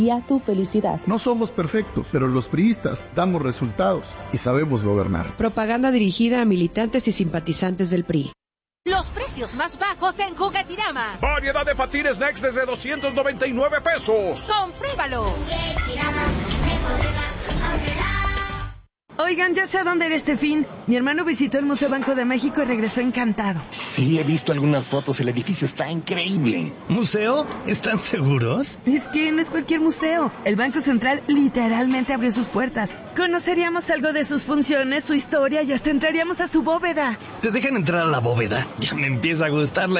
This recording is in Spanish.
y a tu felicidad. No somos perfectos, pero los priistas damos resultados y sabemos gobernar. Propaganda dirigida a militantes y simpatizantes del PRI. Los precios más bajos en Juguetirama. Variedad de patines Next desde 299 pesos. ¡Compruébalo! Oigan, ya sé a dónde ir este fin. Mi hermano visitó el Museo Banco de México y regresó encantado. Sí, he visto algunas fotos. El edificio está increíble. ¿Museo? ¿Están seguros? Es que no es cualquier museo. El Banco Central literalmente abrió sus puertas. Conoceríamos algo de sus funciones, su historia y hasta entraríamos a su bóveda. ¿Te dejan entrar a la bóveda? Ya me empieza a gustar la